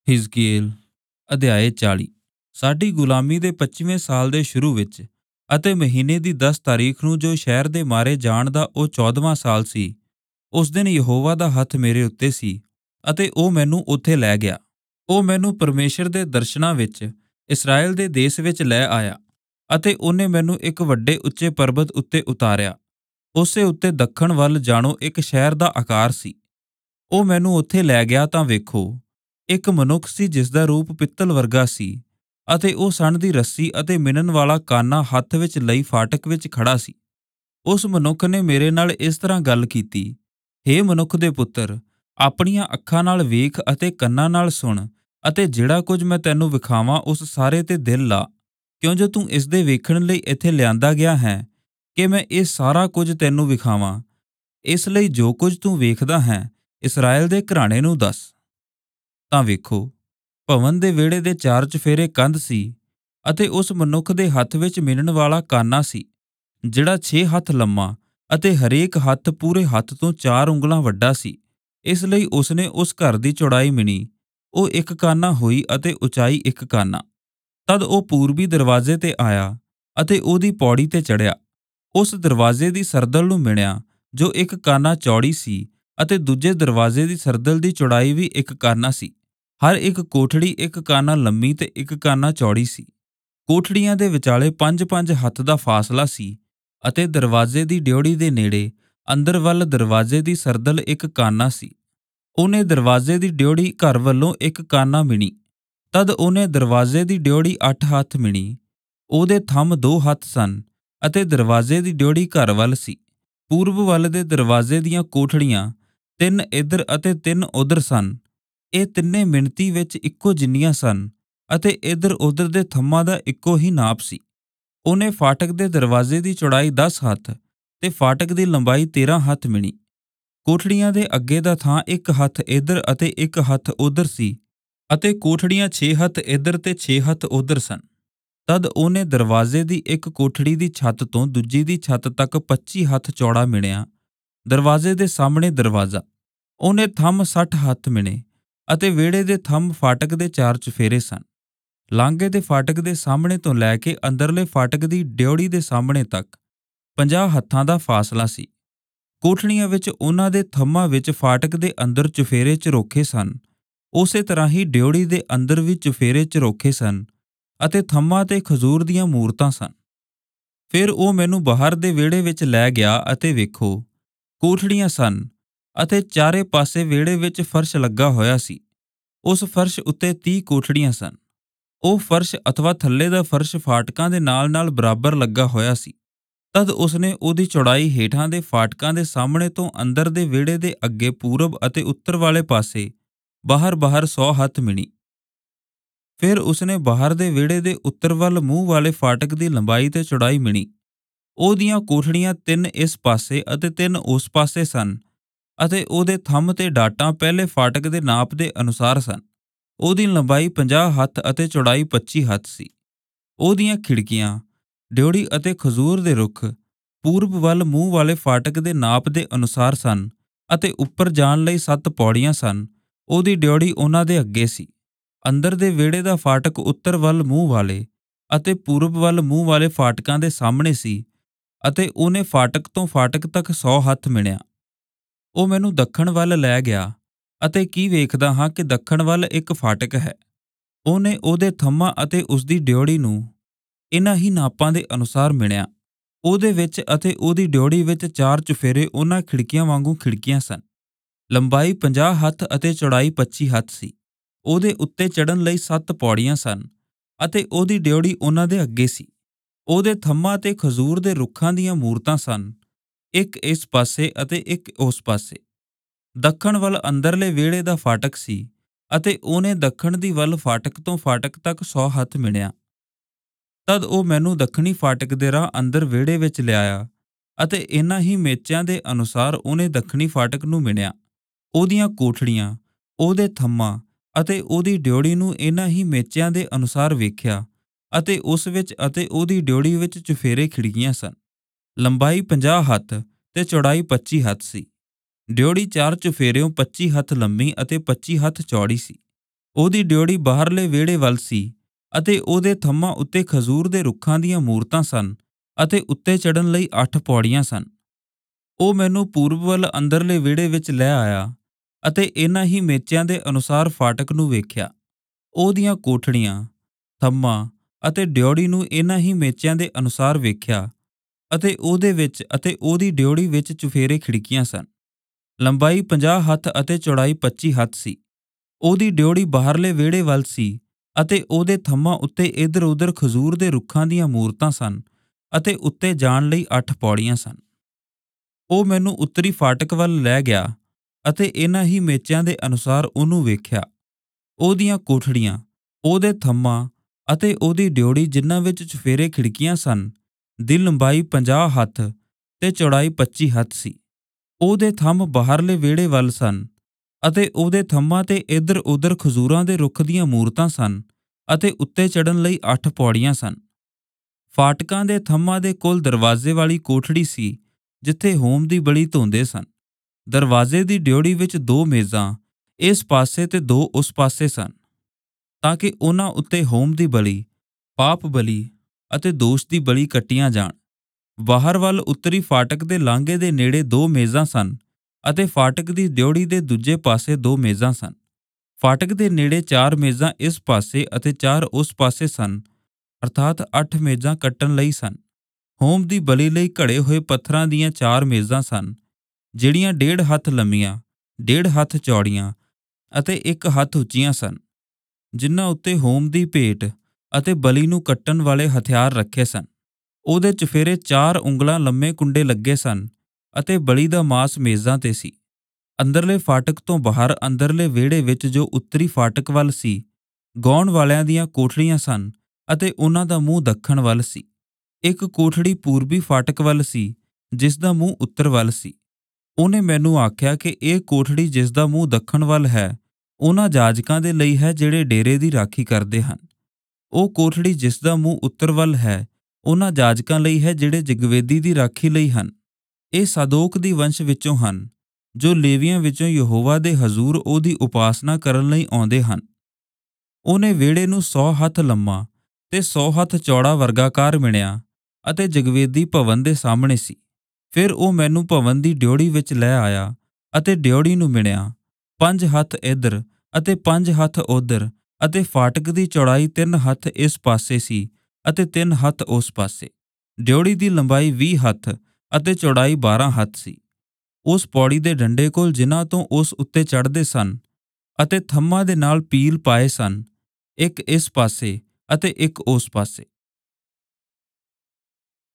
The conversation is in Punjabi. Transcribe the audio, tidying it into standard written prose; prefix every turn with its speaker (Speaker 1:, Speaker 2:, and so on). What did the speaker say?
Speaker 1: ਹਿਜ਼ਕੀਏਲ ਅਧਿਆਇ 40। ਸਾਡੀ ਗੁਲਾਮੀ ਦੇ 25ਵੇਂ ਸਾਲ ਦੇ ਸ਼ੁਰੂ ਵਿੱਚ ਅਤੇ ਮਹੀਨੇ ਦੀ 10 ਤਾਰੀਖ ਨੂੰ, ਜੋ ਸ਼ਹਿਰ ਦੇ ਮਾਰੇ ਜਾਣ ਦਾ ਉਹ 14ਵਾਂ ਸਾਲ ਸੀ, ਉਸ ਦਿਨ ਯਹੋਵਾ ਦਾ ਹੱਥ ਮੇਰੇ ਉੱਤੇ ਸੀ ਅਤੇ ਉਹ ਮੈਨੂੰ ਉੱਥੇ ਲੈ ਗਿਆ। ਉਹ ਮੈਨੂੰ ਪਰਮੇਸ਼ਰ ਦੇ ਦਰਸ਼ਨਾਂ ਵਿੱਚ ਇਸਰਾਏਲ ਦੇ ਦੇਸ਼ ਵਿੱਚ ਲੈ ਆਇਆ ਅਤੇ ਉਹਨੇ ਮੈਨੂੰ ਇੱਕ ਵੱਡੇ ਉੱਚੇ ਪਰਬਤ ਉੱਤੇ ਉਤਾਰਿਆ। ਉਸੇ ਉੱਤੇ ਦੱਖਣ ਵੱਲ ਜਾਣੋ ਇੱਕ ਸ਼ਹਿਰ ਦਾ ਆਕਾਰ ਸੀ। ਉਹ ਮੈਨੂੰ ਉੱਥੇ ਲੈ ਗਿਆ ਤਾਂ ਵੇਖੋ, ਇੱਕ ਮਨੁੱਖ ਸੀ ਜਿਸ ਦਾ ਰੂਪ ਪਿੱਤਲ ਵਰਗਾ ਸੀ ਅਤੇ ਉਹ ਸਣ ਦੀ ਰੱਸੀ ਅਤੇ ਮਿਣਨ ਵਾਲਾ ਕਾਨਾ ਹੱਥ ਵਿੱਚ ਲਈ ਫਾਟਕ ਵਿੱਚ ਖੜਾ ਸੀ। ਉਸ ਮਨੁੱਖ ਨੇ ਮੇਰੇ ਨਾਲ ਇਸ ਤਰ੍ਹਾਂ ਗੱਲ ਕੀਤੀ, ਹੇ ਮਨੁੱਖ ਦੇ ਪੁੱਤਰ, ਆਪਣੀਆਂ ਅੱਖਾਂ ਨਾਲ ਵੇਖ ਅਤੇ ਕੰਨਾਂ ਨਾਲ ਸੁਣ ਅਤੇ ਜਿਹੜਾ ਕੁਝ ਮੈਂ ਤੈਨੂੰ ਵਿਖਾਵਾਂ ਉਸ ਸਾਰੇ ਤੇ ਦਿਲ ਲਾ, ਕਿਉਂ ਜੋ ਤੂੰ ਇਸ ਦੇ ਵੇਖਣ ਲਈ ਇੱਥੇ ਲਿਆਂਦਾ ਗਿਆ ਹੈ ਕਿ ਮੈਂ ਇਹ ਸਾਰਾ ਕੁਝ ਤੈਨੂੰ ਵਿਖਾਵਾਂ। ਇਸ ਲਈ ਜੋ ਕੁਝ ਤੂੰ ਵੇਖਦਾ ਹੈ ਇਸਰਾਏਲ ਦੇ ਘਰਾਣੇ ਨੂੰ ਦੱਸ। ਤਾਂ ਵੇਖੋ, ਭਵਨ ਦੇ ਵਿਹੜੇ ਦੇ ਚਾਰ ਚੁਫੇਰੇ ਕੰਧ ਸੀ ਅਤੇ ਉਸ ਮਨੁੱਖ ਦੇ ਹੱਥ ਵਿੱਚ ਮਿਣਨ ਵਾਲਾ ਕਾਨਾ ਸੀ, ਜਿਹੜਾ 6 ਹੱਥ ਲੰਮਾ ਅਤੇ ਹਰੇਕ ਹੱਥ ਪੂਰੇ ਹੱਥ ਤੋਂ 4 ਉਂਗਲਾਂ ਵੱਡਾ ਸੀ। ਇਸ ਲਈ ਉਸਨੇ ਉਸ ਘਰ ਦੀ ਚੌੜਾਈ ਮਿਣੀ, ਉਹ ਇੱਕ ਕਾਨਾ ਹੋਈ ਅਤੇ ਉਚਾਈ ਇੱਕ ਕਾਨਾ। ਤਦ ਉਹ ਪੂਰਬੀ ਦਰਵਾਜ਼ੇ ਤੇ ਆਇਆ ਅਤੇ ਉਹਦੀ ਪੌੜੀ ਤੇ ਚੜ੍ਹਿਆ। ਉਸ ਦਰਵਾਜ਼ੇ ਦੀ ਸਰਦਲ ਨੂੰ ਮਿਣਿਆ, ਜੋ ਇੱਕ ਕਾਨਾ ਚੌੜੀ ਸੀ, ਅਤੇ ਦੂਜੇ ਦਰਵਾਜ਼ੇ ਦੀ ਸਰਦਲ ਦੀ ਚੌੜਾਈ ਵੀ ਇੱਕ ਕਾਨਾ ਸੀ। ਹਰ ਇੱਕ ਕੋਠੜੀ ਇੱਕ ਕਾਨਾ ਲੰਮੀ ਤੇ ਇੱਕ ਕਾਨਾ ਚੌੜੀ ਸੀ। ਕੋਠੜੀਆਂ ਦੇ ਵਿਚਾਲੇ 5-5 ਹੱਥ ਦਾ ਫਾਸਲਾ ਸੀ ਅਤੇ ਦਰਵਾਜ਼ੇ ਦੀ ਡਿਉੜੀ ਦੇ ਨੇੜੇ ਅੰਦਰ ਵੱਲ ਦਰਵਾਜ਼ੇ ਦੀ ਸਰਦਲ ਇੱਕ ਕਾਨਾ ਸੀ। ਉਹਨੇ ਦਰਵਾਜ਼ੇ ਦੀ ਡਿਉੜੀ ਘਰ ਵੱਲੋਂ ਇੱਕ ਕਾਨਾ ਮਿਣੀ। ਤਦ ਉਹਨੇ ਦਰਵਾਜ਼ੇ ਦੀ ਡਿਉੜੀ 8 ਹੱਥ ਮਿਣੀ। ਉਹਦੇ ਥੰਮ 2 ਹੱਥ ਸਨ ਅਤੇ ਦਰਵਾਜ਼ੇ ਦੀ ਡਿਉੜੀ ਘਰ ਵੱਲ ਸੀ। ਪੂਰਬ ਵੱਲ ਦੇ ਦਰਵਾਜ਼ੇ ਦੀਆਂ ਕੋਠੜੀਆਂ 3 ਇੱਧਰ ਅਤੇ 3 ਉੱਧਰ ਸਨ। ਇਹ ਤਿੰਨੇ ਮਿਣਤੀ ਵਿੱਚ ਇੱਕੋ ਜਿੰਨੀਆਂ ਸਨ ਅਤੇ ਇੱਧਰ ਉੱਧਰ ਦੇ ਥੰਮਾਂ ਦਾ ਇੱਕੋ ਹੀ ਨਾਪ ਸੀ। ਉਹਨੇ ਫਾਟਕ ਦੇ ਦਰਵਾਜ਼ੇ ਦੀ ਚੌੜਾਈ 10 ਹੱਥ ਤੇ ਫਾਟਕ ਦੀ ਲੰਬਾਈ 13 ਹੱਥ ਮਿਣੀ। ਕੋਠੜੀਆਂ ਦੇ ਅੱਗੇ ਦਾ ਥਾਂ 1 ਹੱਥ ਇੱਧਰ ਅਤੇ 1 ਹੱਥ ਉੱਧਰ ਸੀ ਅਤੇ ਕੋਠੜੀਆਂ 6 ਹੱਥ ਇੱਧਰ ਤੇ 6 ਹੱਥ ਉੱਧਰ ਸਨ। ਤਦ ਉਹਨੇ ਦਰਵਾਜ਼ੇ ਦੀ ਇੱਕ ਕੋਠੜੀ ਦੀ ਛੱਤ ਤੋਂ ਦੂਜੀ ਦੀ ਛੱਤ ਤੱਕ 25 ਹੱਥ ਚੌੜਾ ਮਿਣਿਆ। ਦਰਵਾਜ਼ੇ ਦੇ ਸਾਹਮਣੇ ਦਰਵਾਜ਼ਾ, ਉਹਨੇ ਥੰਮ 60 ਹੱਥ ਮਿਣੇ ਅਤੇ ਵਿਹੜੇ ਦੇ ਥੰਮ ਫਾਟਕ ਦੇ 4 ਚੁਫੇਰੇ ਸਨ। ਲਾਂਘੇ ਦੇ ਫਾਟਕ ਦੇ ਸਾਹਮਣੇ ਤੋਂ ਲੈ ਕੇ ਅੰਦਰਲੇ ਫਾਟਕ ਦੀ ਡਿਉੜੀ ਦੇ ਸਾਹਮਣੇ ਤੱਕ 50 ਹੱਥਾਂ ਦਾ ਫਾਸਲਾ ਸੀ। ਕੋਠੜੀਆਂ ਵਿੱਚ ਉਹਨਾਂ ਦੇ ਥੰਮਾਂ ਵਿੱਚ ਫਾਟਕ ਦੇ ਅੰਦਰ ਚੁਫੇਰੇ ਝਰੋਖੇ ਸਨ। ਉਸੇ ਤਰ੍ਹਾਂ ਹੀ ਡਿਉੜੀ ਦੇ ਅੰਦਰ ਵੀ ਚੁਫੇਰੇ ਝਰੋਖੇ ਸਨ ਅਤੇ ਥੰਮਾਂ ਤੇ ਖਜੂਰ ਦੀਆਂ ਮੂਰਤਾਂ ਸਨ। ਫਿਰ ਉਹ ਮੈਨੂੰ ਬਾਹਰ ਦੇ ਵਿਹੜੇ ਵਿੱਚ ਲੈ ਗਿਆ ਅਤੇ ਵੇਖੋ, ਕੋਠੜੀਆਂ ਸਨ ਅਤੇ ਚਾਰੇ ਪਾਸੇ ਵਿਹੜੇ ਵਿੱਚ ਫਰਸ਼ ਲੱਗਾ ਹੋਇਆ ਸੀ। ਉਸ ਫਰਸ਼ ਉੱਤੇ 30 ਕੋਠੜੀਆਂ ਸਨ। ਉਹ ਫਰਸ਼ ਅਥਵਾ ਥੱਲੇ ਦਾ ਫਰਸ਼ ਫਾਟਕਾਂ ਦੇ ਨਾਲ-ਨਾਲ ਬਰਾਬਰ ਲੱਗਾ ਹੋਇਆ ਸੀ। ਤਦ ਉਸਨੇ ਉਹਦੀ ਚੌੜਾਈ ਹੇਠਾਂ ਦੇ ਫਾਟਕਾਂ ਦੇ ਸਾਹਮਣੇ ਤੋਂ ਅੰਦਰ ਦੇ ਵਿਹੜੇ ਦੇ ਅੱਗੇ ਪੂਰਬ ਅਤੇ ਉੱਤਰ ਵਾਲੇ ਪਾਸੇ ਬਾਹਰ 100 ਹੱਥ ਮਿਣੀ। ਫਿਰ ਉਸਨੇ ਬਾਹਰ ਦੇ ਵਿਹੜੇ ਦੇ ਉੱਤਰ ਵੱਲ ਮੂੰਹ ਵਾਲੇ ਫਾਟਕ ਦੀ ਲੰਬਾਈ ਤੇ ਚੌੜਾਈ ਮਿਣੀ। ਉਹਦੀਆਂ ਕੋਠੜੀਆਂ 3 ਇਸ ਪਾਸੇ ਅਤੇ 3 ਉਸ ਪਾਸੇ ਸਨ ਅਤੇ ਉਹਦੇ ਥੰਮ ਤੇ ਡਾਟਾਂ ਪਹਿਲੇ ਫਾਟਕ ਦੇ ਨਾਪ ਦੇ ਅਨੁਸਾਰ ਸਨ। ਉਹਦੀ ਲੰਬਾਈ 50 ਹੱਥ ਅਤੇ ਚੌੜਾਈ 25 ਹੱਥ ਸੀ। ਉਹਦੀਆਂ ਖਿੜਕੀਆਂ, ਡਿਉੜੀ ਅਤੇ ਖਜੂਰ ਦੇ ਰੁੱਖ ਪੂਰਬ ਵੱਲ ਮੂੰਹ ਵਾਲੇ ਫਾਟਕ ਦੇ ਨਾਪ ਦੇ ਅਨੁਸਾਰ ਸਨ ਅਤੇ ਉੱਪਰ ਜਾਣ ਲਈ 7 ਪੌੜੀਆਂ ਸਨ। ਉਹਦੀ ਡਿਉੜੀ ਉਹਨਾਂ ਦੇ ਅੱਗੇ ਸੀ। ਅੰਦਰ ਦੇ ਵਿਹੜੇ ਦਾ ਫਾਟਕ ਉੱਤਰ ਵੱਲ ਮੂੰਹ ਵਾਲੇ ਅਤੇ ਪੂਰਬ ਵੱਲ ਮੂੰਹ ਵਾਲੇ ਫਾਟਕਾਂ ਦੇ ਸਾਹਮਣੇ ਸੀ ਅਤੇ ਉਹਨੇ ਫਾਟਕ ਤੋਂ ਫਾਟਕ ਤੱਕ 100 ਹੱਥ ਮਿਣਿਆ। ਉਹ ਮੈਨੂੰ ਦੱਖਣ ਵੱਲ ਲੈ ਗਿਆ ਅਤੇ ਕੀ ਵੇਖਦਾ ਹਾਂ ਕਿ ਦੱਖਣ ਵੱਲ ਇੱਕ ਫਾਟਕ ਹੈ। ਉਹਨੇ ਉਹਦੇ ਥੰਮਾਂ ਅਤੇ ਉਸਦੀ ਡਿਉੜੀ ਨੂੰ ਇਨ੍ਹਾਂ ਹੀ ਨਾਪਾਂ ਦੇ ਅਨੁਸਾਰ ਮਿਣਿਆ। ਉਹਦੇ ਵਿੱਚ ਅਤੇ ਉਹਦੀ ਡਿਉੜੀ ਵਿੱਚ 4 ਚੁਫੇਰੇ ਉਹਨਾਂ ਖਿੜਕੀਆਂ ਵਾਂਗੂ ਖਿੜਕੀਆਂ ਸਨ। ਲੰਬਾਈ 50 ਹੱਥ ਅਤੇ ਚੌੜਾਈ 25 ਹੱਥ ਸੀ। ਉਹਦੇ ਉੱਤੇ ਚੜ੍ਹਨ ਲਈ 7 ਪੌੜੀਆਂ ਸਨ ਅਤੇ ਉਹਦੀ ਡਿਉੜੀ ਉਹਨਾਂ ਦੇ ਅੱਗੇ ਸੀ। ਉਹਦੇ ਥੰਮਾਂ ਤੇ ਖਜੂਰ ਦੇ ਰੁੱਖਾਂ ਦੀਆਂ ਮੂਰਤਾਂ ਸਨ, ਇੱਕ ਇਸ ਪਾਸੇ ਅਤੇ ਇੱਕ ਉਸ ਪਾਸੇ। ਦੱਖਣ ਵੱਲ ਅੰਦਰਲੇ ਵਿਹੜੇ ਦਾ ਫਾਟਕ ਸੀ ਅਤੇ ਉਹਨੇ ਦੱਖਣ ਦੀ ਵੱਲ ਫਾਟਕ ਤੋਂ ਫਾਟਕ ਤੱਕ 100 ਹੱਥ ਮਿਣਿਆ। ਤਦ ਉਹ ਮੈਨੂੰ ਦੱਖਣੀ ਫਾਟਕ ਦੇ ਰਾਹ ਅੰਦਰ ਵਿਹੜੇ ਵਿੱਚ ਲਿਆਇਆ ਅਤੇ ਇਨ੍ਹਾਂ ਹੀ ਮੇਚਿਆਂ ਦੇ ਅਨੁਸਾਰ ਉਹਨੇ ਦੱਖਣੀ ਫਾਟਕ ਨੂੰ ਮਿਣਿਆ। ਉਹਦੀਆਂ ਕੋਠੜੀਆਂ, ਉਹਦੇ ਥੰਮਾਂ ਅਤੇ ਉਹਦੀ ਡਿਉੜੀ ਨੂੰ ਇਨ੍ਹਾਂ ਹੀ ਮੇਚਿਆਂ ਦੇ ਅਨੁਸਾਰ ਵੇਖਿਆ ਅਤੇ ਉਸ ਵਿੱਚ ਅਤੇ ਉਹਦੀ ਡਿਉੜੀ ਵਿੱਚ ਚੁਫੇਰੇ ਖਿੜਕੀਆਂ ਸਨ। ਲੰਬਾਈ 50 ਹੱਥ ਤੇ ਚੌੜਾਈ 25 ਹੱਥ ਸੀ। ਡਿਉੜੀ 4 ਚੁਫੇਰਿਓਂ 25 ਹੱਥ ਲੰਮੀ ਅਤੇ 25 ਹੱਥ ਚੌੜੀ ਸੀ। ਉਹਦੀ ਡਿਉੜੀ ਬਾਹਰਲੇ ਵਿਹੜੇ ਵੱਲ ਸੀ ਅਤੇ ਉਹਦੇ ਥੰਮ੍ਹਾਂ ਉੱਤੇ ਖਜੂਰ ਦੇ ਰੁੱਖਾਂ ਦੀਆਂ ਮੂਰਤਾਂ ਸਨ ਅਤੇ ਉੱਤੇ ਚੜ੍ਹਨ ਲਈ 8 ਪੌੜੀਆਂ ਸਨ। ਉਹ ਮੈਨੂੰ ਪੂਰਬ ਵੱਲ ਅੰਦਰਲੇ ਵਿਹੜੇ ਵਿੱਚ ਲੈ ਆਇਆ ਅਤੇ ਇਹਨਾਂ ਹੀ ਮੇਚਿਆਂ ਦੇ ਅਨੁਸਾਰ ਫਾਟਕ ਨੂੰ ਵੇਖਿਆ। ਉਹਦੀਆਂ ਕੋਠੜੀਆਂ, ਥੰਮ੍ਹਾਂ ਅਤੇ ਡਿਉੜੀ ਨੂੰ ਇਹਨਾਂ ਹੀ ਮੇਚਿਆਂ ਦੇ ਅਨੁਸਾਰ ਵੇਖਿਆ ਅਤੇ ਉਹਦੇ ਵਿੱਚ ਅਤੇ ਉਹਦੀ ਡਿਉੜੀ ਵਿੱਚ ਚੁਫੇਰੇ ਖਿੜਕੀਆਂ ਸਨ। ਲੰਬਾਈ 50 ਹੱਥ ਅਤੇ ਚੌੜਾਈ 25 ਹੱਥ ਸੀ। ਉਹਦੀ ਡਿਉੜੀ ਬਾਹਰਲੇ ਵਿਹੜੇ ਵੱਲ ਸੀ ਅਤੇ ਉਹਦੇ ਥੰਮ੍ਹਾਂ ਉੱਤੇ ਇੱਧਰ ਉੱਧਰ ਖਜੂਰ ਦੇ ਰੁੱਖਾਂ ਦੀਆਂ ਮੂਰਤਾਂ ਸਨ ਅਤੇ ਉੱਤੇ ਜਾਣ ਲਈ 8 ਪੌੜੀਆਂ ਸਨ। ਉਹ ਮੈਨੂੰ ਉੱਤਰੀ ਫਾਟਕ ਵੱਲ ਲੈ ਗਿਆ ਅਤੇ ਇਹਨਾਂ ਹੀ ਮੇਚਿਆਂ ਦੇ ਅਨੁਸਾਰ ਉਹਨੂੰ ਵੇਖਿਆ। ਉਹਦੀਆਂ ਕੋਠੜੀਆਂ, ਉਹਦੇ ਥੰਮ੍ਹਾਂ ਅਤੇ ਉਹਦੀ ਡਿਉੜੀ ਜਿਨ੍ਹਾਂ ਵਿੱਚ ਚੁਫੇਰੇ ਖਿੜਕੀਆਂ ਸਨ ਦੀ ਲੰਬਾਈ 50 ਹੱਥ ਤੇ ਚੌੜਾਈ 25 ਹੱਥ ਸੀ। ਉਹਦੇ ਥੰਮ੍ਹ ਬਾਹਰਲੇ ਵਿਹੜੇ ਵੱਲ ਸਨ ਅਤੇ ਉਹਦੇ ਥੰਮ੍ਹਾਂ ਤੇ ਇੱਧਰ ਉੱਧਰ ਖਜੂਰਾਂ ਦੇ ਰੁੱਖ ਦੀਆਂ ਮੂਰਤਾਂ ਸਨ ਅਤੇ ਉੱਤੇ ਚੜ੍ਹਨ ਲਈ 8 ਪੌੜੀਆਂ ਸਨ। ਫਾਟਕਾਂ ਦੇ ਥੰਮ੍ਹਾਂ ਦੇ ਕੋਲ ਦਰਵਾਜ਼ੇ ਵਾਲੀ ਕੋਠੜੀ ਸੀ ਜਿੱਥੇ ਹੋਮ ਦੀ ਬਲੀ ਧੋਂਦੇ ਸਨ। ਦਰਵਾਜ਼ੇ ਦੀ ਡਿਉੜੀ ਵਿੱਚ 2 ਮੇਜ਼ਾਂ ਇਸ ਪਾਸੇ ਤੇ 2 ਉਸ ਪਾਸੇ ਸਨ ਤਾਂ ਕਿ ਉਹਨਾਂ ਉੱਤੇ ਹੋਮ ਦੀ ਬਲੀ, ਪਾਪ ਬਲੀ ਅਤੇ ਦੋਸ਼ ਦੀ ਬਲੀ ਕੱਟੀਆਂ ਜਾਣ। ਬਾਹਰ ਵੱਲ ਉੱਤਰੀ ਫਾਟਕ ਦੇ ਲਾਂਘੇ ਦੇ ਨੇੜੇ 2 ਮੇਜ਼ਾਂ ਸਨ ਅਤੇ ਫਾਟਕ ਦੀ ਡਿਉੜੀ ਦੇ ਦੂਜੇ ਪਾਸੇ 2 ਮੇਜ਼ਾਂ ਸਨ। ਫਾਟਕ ਦੇ ਨੇੜੇ 4 ਮੇਜ਼ਾਂ ਇਸ ਪਾਸੇ ਅਤੇ 4 ਉਸ ਪਾਸੇ ਸਨ, ਅਰਥਾਤ 8 ਮੇਜ਼ਾਂ ਕੱਟਣ ਲਈ ਸਨ। ਹੋਮ ਦੀ ਬਲੀ ਲਈ ਘੜੇ ਹੋਏ ਪੱਥਰਾਂ ਦੀਆਂ 4 ਮੇਜ਼ਾਂ ਸਨ ਜਿਹੜੀਆਂ 1.5 ਹੱਥ ਲੰਮੀਆਂ, 1.5 ਹੱਥ ਚੌੜੀਆਂ ਅਤੇ 1 ਹੱਥ ਉੱਚੀਆਂ ਸਨ, ਜਿਨ੍ਹਾਂ ਉੱਤੇ ਹੋਮ ਦੀ ਭੇਟ ਅਤੇ ਬਲੀ ਨੂੰ ਕੱਟਣ ਵਾਲੇ ਹਥਿਆਰ ਰੱਖੇ ਸਨ। ਉਹਦੇ ਚੁਫੇਰੇ 4 ਉਂਗਲਾਂ ਲੰਮੇ ਕੁੰਡੇ ਲੱਗੇ ਸਨ ਅਤੇ ਬਲੀ ਦਾ ਮਾਸ ਮੇਜ਼ਾਂ ਤੇ ਸੀ। ਅੰਦਰਲੇ ਫਾਟਕ ਤੋਂ ਬਾਹਰ ਅੰਦਰਲੇ ਵਿਹੜੇ ਵਿੱਚ ਜੋ ਉੱਤਰੀ ਫਾਟਕ ਵੱਲ ਸੀ, ਗਾਉਣ ਵਾਲਿਆਂ ਦੀਆਂ ਕੋਠੜੀਆਂ ਸਨ ਅਤੇ ਉਹਨਾਂ ਦਾ ਮੂੰਹ ਦੱਖਣ ਵੱਲ ਸੀ। ਇੱਕ ਕੋਠੜੀ ਪੂਰਬੀ ਫਾਟਕ ਵੱਲ ਸੀ ਜਿਸ ਦਾ ਮੂੰਹ ਉੱਤਰ ਵੱਲ ਸੀ। ਉਹਨੇ ਮੈਨੂੰ ਆਖਿਆ ਕਿ ਇਹ ਕੋਠੜੀ ਜਿਸ ਦਾ ਮੂੰਹ ਦੱਖਣ ਵੱਲ ਹੈ ਉਹਨਾਂ ਜਾਜਕਾਂ ਦੇ ਲਈ ਹੈ ਜਿਹੜੇ ਡੇਰੇ ਦੀ ਰਾਖੀ ਕਰਦੇ ਹਨ। ਉਹ ਕੋਠੜੀ ਜਿਸ ਦਾ ਮੂੰਹ ਉੱਤਰ ਵੱਲ ਹੈ ਉਹਨਾਂ ਜਾਜਕਾਂ ਲਈ ਹੈ ਜਿਹੜੇ ਜਗਵੇਦੀ ਦੀ ਰਾਖੀ ਲਈ ਹਨ। ਇਹ ਸਾਦੋਕ ਦੀ ਵੰਸ਼ ਵਿੱਚੋਂ ਹਨ ਜੋ ਲੇਵੀਆਂ ਵਿੱਚੋਂ ਯਹੋਵਾ ਦੇ ਹਜ਼ੂਰ ਉਹਦੀ ਉਪਾਸਨਾ ਕਰਨ ਲਈ ਆਉਂਦੇ ਹਨ। ਉਹਨੇ ਵਿਹੜੇ ਨੂੰ 100 ਹੱਥ ਲੰਮਾ ਤੇ 100 ਹੱਥ ਚੌੜਾ ਵਰਗਾਕਾਰ ਮਿਣਿਆ ਅਤੇ ਜਗਵੇਦੀ ਭਵਨ ਦੇ ਸਾਹਮਣੇ ਸੀ। ਫਿਰ ਉਹ ਮੈਨੂੰ ਭਵਨ ਦੀ ਡਿਉੜੀ ਵਿੱਚ ਲੈ ਆਇਆ ਅਤੇ ਡਿਉੜੀ ਨੂੰ ਮਿਣਿਆ। 5 ਹੱਥ ਇੱਧਰ ਅਤੇ 5 ਹੱਥ ਉੱਧਰ ਅਤੇ ਫਾਟਕ ਦੀ ਚੌੜਾਈ 3 ਹੱਥ ਇਸ ਪਾਸੇ ਸੀ ਅਤੇ 3 ਹੱਥ ਉਸ ਪਾਸੇ। ਡਿਉੜੀ ਦੀ ਲੰਬਾਈ 20 ਹੱਥ ਅਤੇ ਚੌੜਾਈ 12 ਹੱਥ ਸੀ। ਉਸ ਪੌੜੀ ਦੇ ਡੰਡੇ ਕੋਲ ਜਿਨ੍ਹਾਂ ਤੋਂ ਉਸ ਉੱਤੇ ਚੜ੍ਹਦੇ ਸਨ ਅਤੇ ਥੰਮ੍ਹਾਂ ਦੇ ਨਾਲ ਪੀਲ ਪਾਏ ਸਨ, ਇੱਕ ਇਸ ਪਾਸੇ ਅਤੇ ਇੱਕ ਉਸ ਪਾਸੇ।